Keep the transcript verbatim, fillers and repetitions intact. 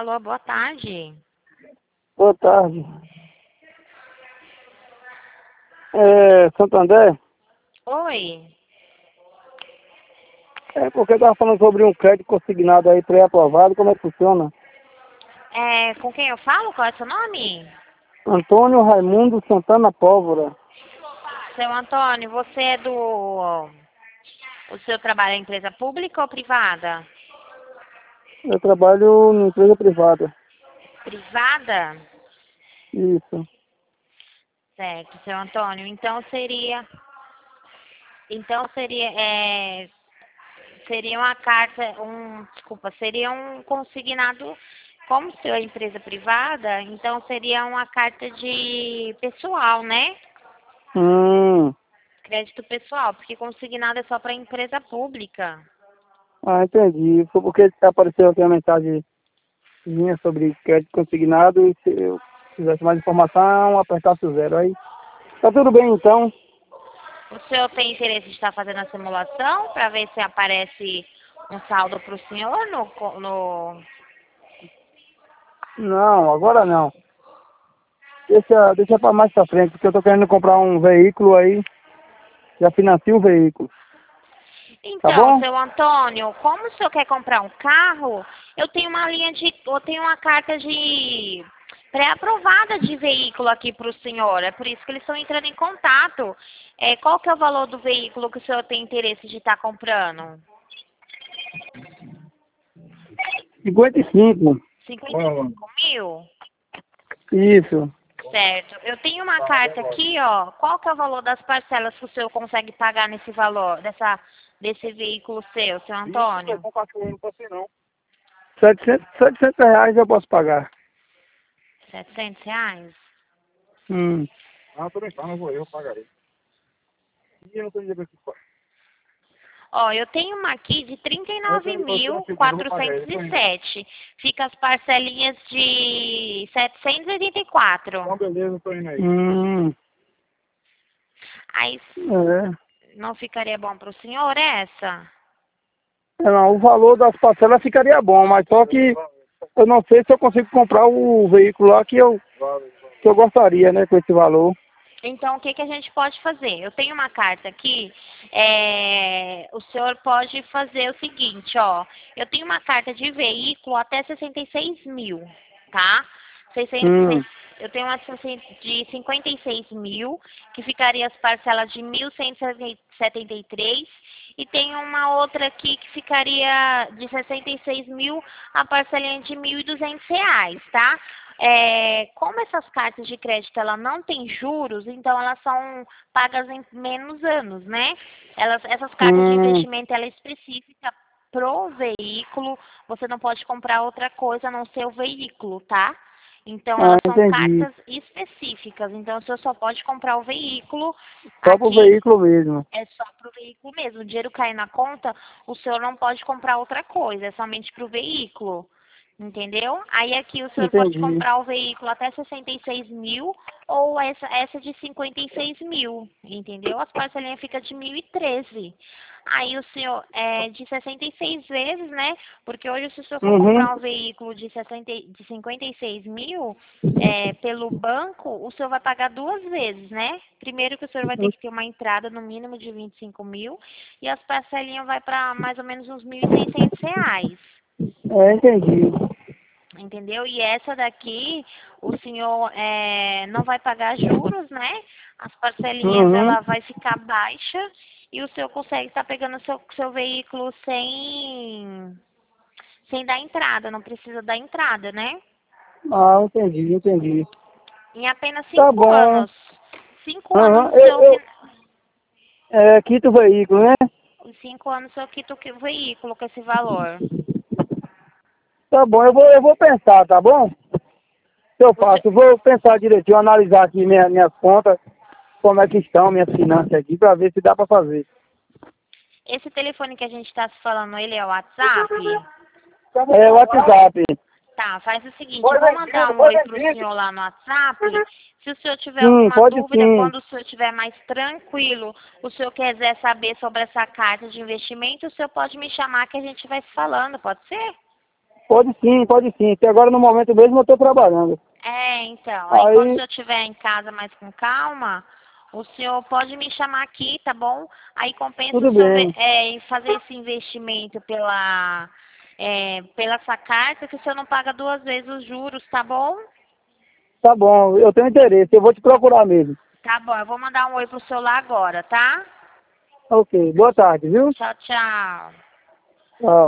Alô, boa tarde. Boa tarde. É, Santander? Oi. É porque eu estava falando sobre um crédito consignado aí pré-aprovado, como é que funciona? É, com quem eu falo? Qual é o seu nome? Antônio Raimundo Santana Pólvora. Seu Antônio, você é do... O seu trabalho é empresa pública ou privada? Eu trabalho em empresa privada. Privada? Isso. Certo, seu Antônio. Então seria... Então seria... É, seria uma carta... Um, desculpa, seria um consignado... Como o seu é empresa privada, então seria uma carta de pessoal, né? Hum. Crédito pessoal, porque consignado é só para empresa pública. Ah, entendi. Foi porque apareceu aqui a mensagem minha sobre crédito consignado e se eu quisesse mais informação, apertasse o zero. Aí, tá tudo bem então. O senhor tem interesse de estar fazendo a simulação para ver se aparece um saldo para o senhor no, co- no... Não, agora não. Deixa, deixa para mais pra frente, porque eu tô querendo comprar um veículo aí, já financia o veículo. Tá Então, bom? seu Antônio, como o senhor quer comprar um carro, eu tenho uma linha de... Eu tenho uma carta de pré-aprovada de veículo aqui para o senhor. É por isso que eles estão entrando em contato. É, qual que é o valor do veículo que o senhor tem interesse de estar comprando? cinquenta e cinco. cinquenta e cinco mil? Isso. Certo. Eu tenho uma carta aqui, ó. Qual que é o valor das parcelas que o senhor consegue pagar nesse valor, dessa, desse veículo seu, seu Antônio? setecentos, setecentos reais eu posso pagar. setecentos reais? Hum. Ó, eu tenho uma aqui de trinta e nove mil quatrocentos e sete. Fica as parcelinhas de setecentos e oitenta e quatro. Hum. Aí É. não ficaria bom para o senhor essa? É, não, o valor das parcelas ficaria bom, mas só que eu não sei se eu consigo comprar o veículo lá que eu, que eu gostaria, né, com esse valor. Então, o que, que a gente pode fazer? Eu tenho uma carta aqui, é, o senhor pode fazer o seguinte, ó. Eu tenho uma carta de veículo até sessenta e seis mil, tá? Hum. seiscentos, eu tenho uma de cinquenta e seis mil, que ficaria as parcelas de mil cento e setenta e três. E tem uma outra aqui que ficaria de sessenta e seis mil, a parcelinha de mil e duzentos reais, tá? É, como essas cartas de crédito ela não tem juros, então elas são pagas em menos anos, né? Elas, essas cartas de Hum. investimento ela é específica pro veículo, você não pode comprar outra coisa a não ser o veículo, tá? Então Ah, elas são entendi. cartas específicas, então o senhor só pode comprar o veículo Só pro aqui, veículo mesmo. é só pro veículo mesmo. O dinheiro cair na conta, o senhor não pode comprar outra coisa, é somente pro veículo. Entendeu? Aí aqui o senhor pode Entendi. comprar o veículo até sessenta e seis mil ou essa, essa de cinquenta e seis mil, entendeu? As parcelinhas ficam de mil e treze. Aí o senhor, é de sessenta e seis vezes, né? Porque hoje se o senhor for Uhum. comprar um veículo de, sessenta, de cinquenta e seis mil é, pelo banco, o senhor vai pagar duas vezes, né? Primeiro que o senhor vai ter que ter uma entrada no mínimo de vinte e cinco mil e as parcelinhas vai para mais ou menos uns mil e seiscentos reais. É, entendi. Entendeu? E essa daqui, o senhor é, não vai pagar juros, né? As parcelinhas, Uhum. ela vai ficar baixa e o senhor consegue estar pegando o seu, seu veículo sem, sem dar entrada, não precisa dar entrada, né? Ah, entendi, entendi. Em apenas Tá cinco bom. anos. Cinco Aham. anos o Eu, seu, eu, fin- é, quito o veículo, né? em cinco anos o senhor quita o que- o veículo com esse valor. Tá bom, eu vou, eu vou pensar, tá bom? Se eu O faço, senhor- eu vou pensar direitinho, analisar aqui minha, minhas contas, como é que estão minhas finanças aqui, pra ver se dá pra fazer. esse telefone que a gente está se falando, ele é o WhatsApp? É o WhatsApp. Tá, faz o seguinte, eu vou mandar um oi pro senhor lá no WhatsApp. Se o senhor tiver Sim, alguma pode dúvida, sim. quando o senhor estiver mais tranquilo, o senhor quiser saber sobre essa carta de investimento, o senhor pode me chamar que a gente vai se falando, pode ser? Pode sim, pode sim. Que agora no momento mesmo eu estou trabalhando. É, então. Aí, Aí, quando eu estiver em casa mais com calma, o senhor pode me chamar aqui, tá bom? Aí compensa o tudo senhor ver- bem. é, fazer esse investimento pela, é, pela sua carta, que o senhor não paga duas vezes os juros, tá bom? Tá bom, eu tenho interesse, eu vou te procurar mesmo. Tá bom, eu vou mandar um oi pro celular agora, tá? Ok, boa tarde, viu? Tchau, tchau. Tchau.